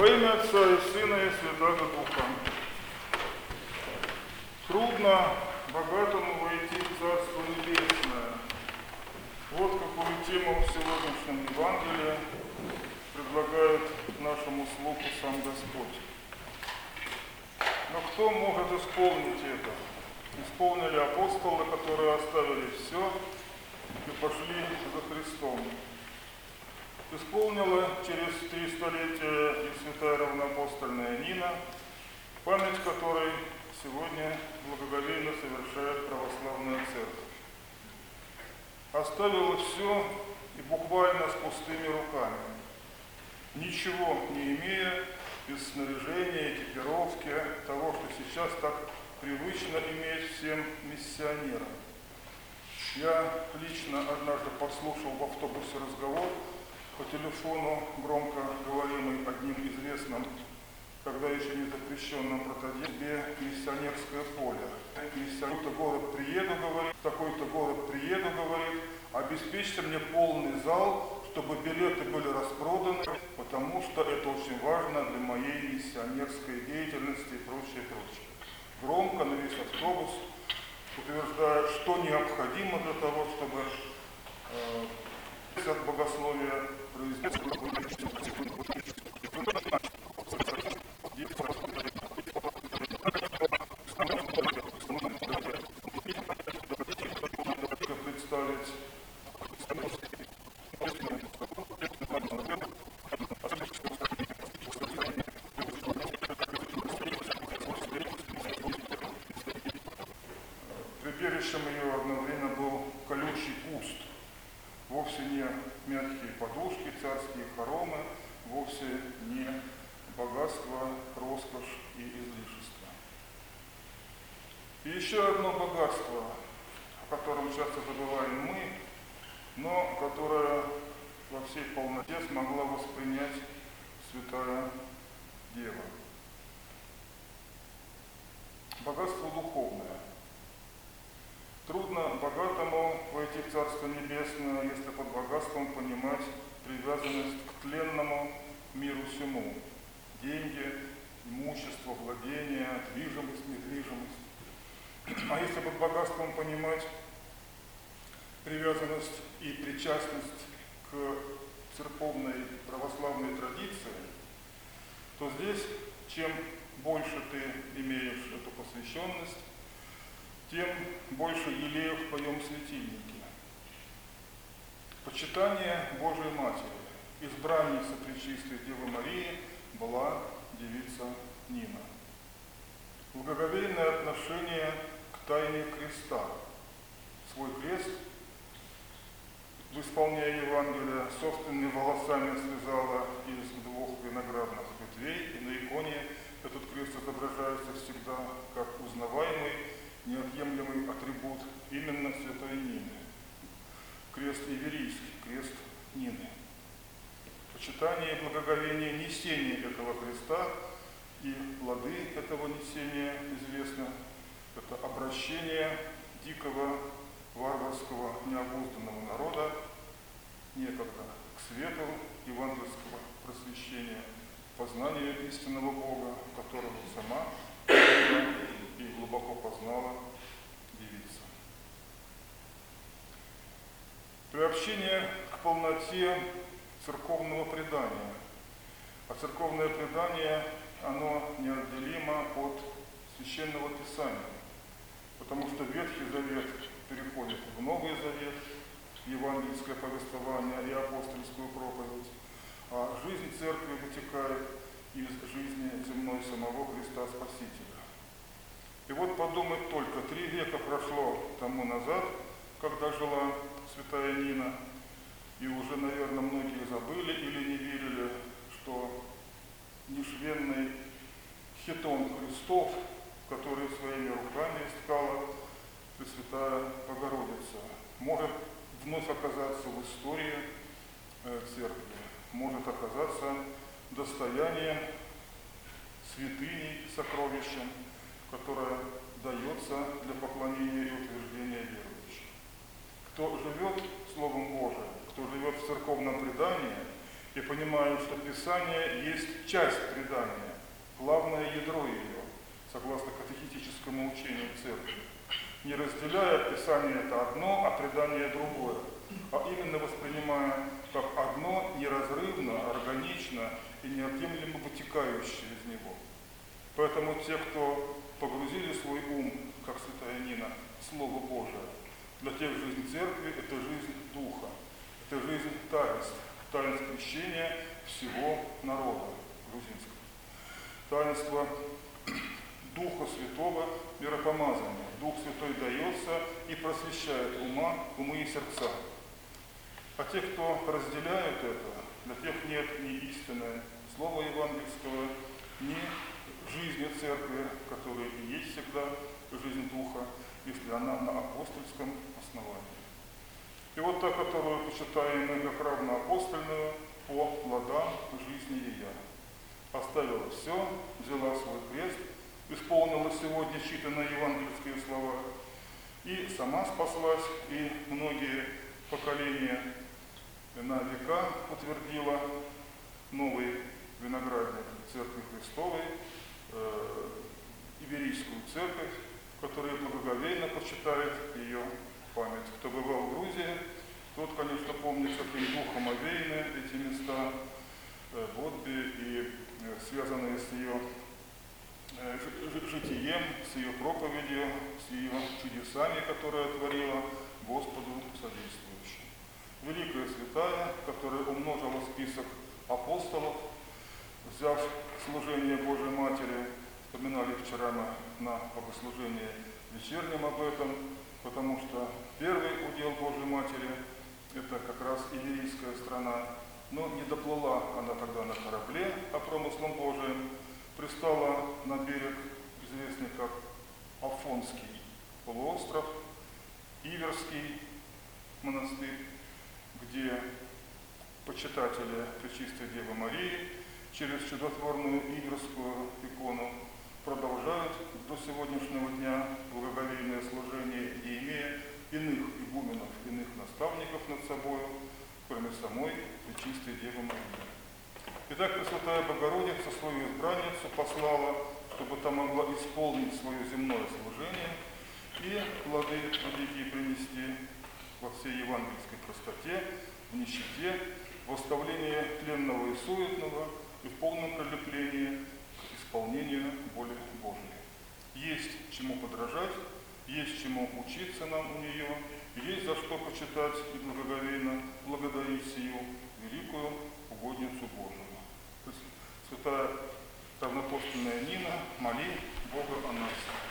Во имя Отца и Сына и Святаго Духа. Трудно богатому войти в Царство Небесное. Вот какую тему в сегодняшнем Евангелии предлагает нашему слуху сам Господь. Но кто может исполнить это? Исполнили апостолы, которые оставили все и пошли за Христом. Исполнила через 3 столетия и святая равноапостольная Нина, память которой сегодня благоговейно совершает православная церковь. Оставила все и буквально с пустыми руками, ничего не имея, без снаряжения, экипировки, того, что сейчас так привычно иметь всем миссионерам. Я лично однажды подслушал в автобусе разговор по телефону, громко говоримый одним известным, когда еще не запрещенным протодебе, миссионерское поле. В такой-то город приеду, говорит, в такой-то город приеду, говорит, обеспечьте мне полный зал, чтобы билеты были распроданы, потому что это очень важно для моей миссионерской деятельности и прочее, прочее. Громко на весь автобус, утверждая, что необходимо для того, чтобы от богословия представить прибежищем ее одновременно был колючий куст. Вовсе не мягкие подушки, царские хоромы, вовсе не богатство, роскошь и излишество. И еще одно богатство, о котором часто забываем мы, но которое во всей полноте смогла воспринять Святая Дева. Богатство духовное. Трудно богатому войти в Царство Небесное, если под богатством понимать привязанность к тленному миру сему. Деньги, имущество, владение, движимость, недвижимость. А если под богатством понимать привязанность и причастность к церковной православной традиции, то здесь, чем больше ты имеешь эту посвященность, тем больше елеев в твоем светильнике. Почитание Божией Матери, избранница Пречистой Девы Марии, была девица Нина. Благоговейное отношение к тайне креста. Свой крест, в исполнении Евангелия, собственными волосами связала из 2 виноградных ветвей, и на иконе этот крест изображается всегда как узнаваемый, неотъемлемый атрибут именно святой Нины. Крест Иверийский, крест Нины. Почитание и благоговение несения этого креста и плоды этого несения известны. Это обращение дикого, варварского, необузданного народа некогда к свету евангельского просвещения, познанию истинного Бога, которого сама и глубоко познала девица. Приобщение к полноте церковного предания. А церковное предание, оно неотделимо от Священного Писания, потому что Ветхий Завет переходит в Новый Завет, евангельское повествование и апостольскую проповедь, а жизнь церкви вытекает из жизни земной самого Христа Спасителя. И вот подумать только, 3 века прошло тому назад, когда жила святая Нина, и уже, наверное, многие забыли или не верили, что нешвенный хитон Христов, который своими руками искала Пресвятая Богородица, может вновь оказаться в истории церкви, может оказаться достоянием святыней, сокровищем, которое дается для поклонения и утверждения верующих. Кто живет Словом Божиим, кто живет в церковном предании и понимают, что Писание есть часть предания, главное ядро ее, согласно катехетическому учению Церкви. Не разделяя, Писание это одно, а предание другое, а именно воспринимая как одно неразрывно, органично и неотъемлемо вытекающее из него. Поэтому те, кто погрузили свой ум, как святая Нина, в Слово Божие, для тех жизнь Церкви – это жизнь Духа, это жизнь таинств крещения всего народа грузинского. Таинство Духа Святого миропомазания. Дух Святой дается и просвещает умы и сердца. А те, кто разделяют это, для тех нет ни истины слова евангельского, ни жизни Церкви, которая и есть всегда жизнь Духа, если она на апостольском основании. И вот та, которую почитаем мы как равноапостольную, по плодам жизни ее. Оставила все, взяла свой крест, исполнила сегодня читанные евангельские слова, и сама спаслась, и многие поколения на века утвердила новый виноградник Церкви Христовой, Иверийскую церковь, которая благоговейно почитает ее память. Кто бывал в Грузии, тот, конечно, помнит, каким духом овеяны эти места, Бодби и связанные с ее житием, с ее проповедью, с ее чудесами, которые творила Господу содействующим. Великая святая, которая умножила список апостолов, взяв служение Божьей Матери, вспоминали вчера на богослужении вечернем об этом, потому что первый удел Божьей Матери – это как раз Иверийская страна, но не доплыла она тогда на корабле по промыслам Божиим, пристала на берег, известный как Афонский полуостров, Иверский монастырь, где почитатели Пречистой Девы Марии через чудотворную Иверскую икону продолжают до сегодняшнего дня благоговейное служение, не имея иных игуменов, иных наставников над собою, кроме самой Пречистой Девы Марии. Итак, Пресвятая Богородица свою избранницу послала, чтобы та могла исполнить свое земное служение и плоды великие принести во всей евангельской простоте, в нищете, в оставлении тленного и суетного и в полном прилеплении к исполнению воли Божией. Есть чему подражать, есть чему учиться нам у нее, есть за что почитать и благоговейно благодарить сию великую угодницу Божию. Святая равноапостольная Нина, моли Бога о нас.